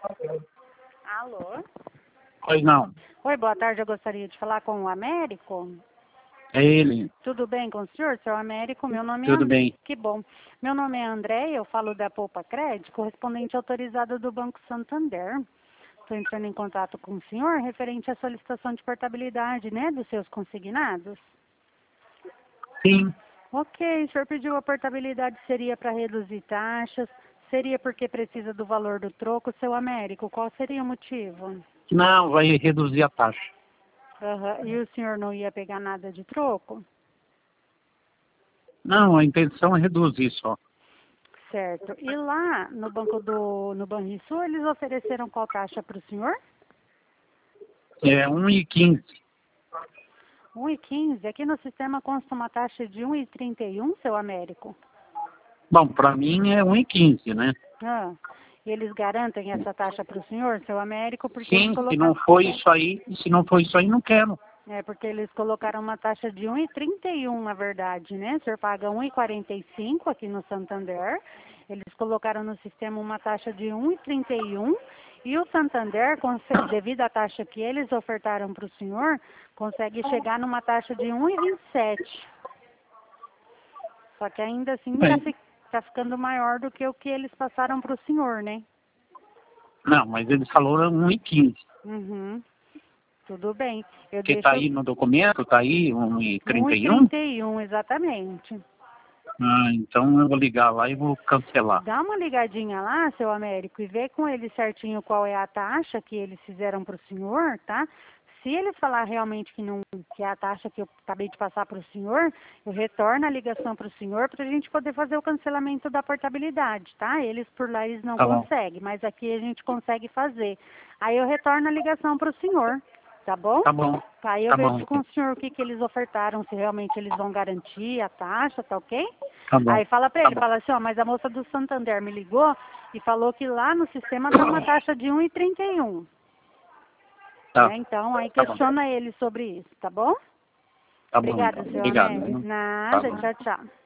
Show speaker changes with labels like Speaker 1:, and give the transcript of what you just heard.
Speaker 1: Alô?
Speaker 2: Pois não.
Speaker 1: Oi, boa tarde. Eu gostaria de falar com o Américo.
Speaker 2: É ele.
Speaker 1: Tudo bem com o senhor, seu Américo? Meu nome é
Speaker 2: Tudo bem.
Speaker 1: Que bom. Meu nome é André, eu falo da Poupa Crédito, correspondente autorizado do Banco Santander. Estou entrando em contato com o senhor referente à solicitação de portabilidade, né, dos seus consignados.
Speaker 2: Sim.
Speaker 1: Ok, o senhor pediu a portabilidade, seria para reduzir taxas, seria porque precisa do valor do troco, seu Américo, qual seria o motivo?
Speaker 2: Não, vai reduzir a taxa.
Speaker 1: Aham. E o senhor não ia pegar nada de troco?
Speaker 2: Não, a intenção é reduzir só.
Speaker 1: Certo. E lá no Banrisul, eles ofereceram qual taxa para o senhor?
Speaker 2: É 1,15.
Speaker 1: 1,15. Aqui no sistema consta uma taxa de 1,31, seu Américo.
Speaker 2: Bom, para mim é 1,15, né?
Speaker 1: Ah, e eles garantem essa taxa para o senhor, seu Américo, porque eles
Speaker 2: Sim, se
Speaker 1: colocaram...
Speaker 2: não for isso aí, não quero.
Speaker 1: É, porque eles colocaram uma taxa de 1,31, na verdade, né? O senhor paga 1,45 aqui no Santander. Eles colocaram no sistema uma taxa de 1,31 e o Santander, devido à taxa que eles ofertaram para o senhor, consegue chegar numa taxa de 1,27. Só que ainda assim
Speaker 2: Bem,
Speaker 1: tá ficando maior do que o que eles passaram para o senhor, né?
Speaker 2: não, mas eles falaram 1,15.
Speaker 1: Uhum. Tudo bem. Eu
Speaker 2: Porque tá
Speaker 1: deixo
Speaker 2: aí no documento, tá aí 1,31.
Speaker 1: 1,31, exatamente.
Speaker 2: Ah, então eu vou ligar lá e vou cancelar.
Speaker 1: Dá uma ligadinha lá, seu Américo, e vê com eles certinho qual é a taxa que eles fizeram para o senhor, tá? Se eles falar realmente que não, que é a taxa que eu acabei de passar para o senhor, eu retorno a ligação para o senhor para a gente poder fazer o cancelamento da portabilidade, tá? Eles por lá eles não
Speaker 2: Tá bom,
Speaker 1: conseguem, mas aqui a gente consegue fazer. Aí eu retorno a ligação para o senhor, tá bom?
Speaker 2: tá bom,
Speaker 1: Aí eu
Speaker 2: tá bom,
Speaker 1: vejo com o senhor o que que eles ofertaram, se realmente eles vão garantir a taxa, tá ok?
Speaker 2: tá bom,
Speaker 1: Aí fala pra
Speaker 2: tá
Speaker 1: ele,
Speaker 2: bom.
Speaker 1: fala assim, ó, mas a moça do Santander me ligou e falou que lá no sistema tá uma taxa de 1,31,
Speaker 2: Tá,
Speaker 1: né? Então, aí
Speaker 2: tá bom,
Speaker 1: questiona ele sobre isso, tá bom?
Speaker 2: tá bom
Speaker 1: Obrigada,
Speaker 2: então.
Speaker 1: seu
Speaker 2: Obrigado,
Speaker 1: Américo.
Speaker 2: viu? Tá
Speaker 1: Nada,
Speaker 2: bom.
Speaker 1: tchau, tchau.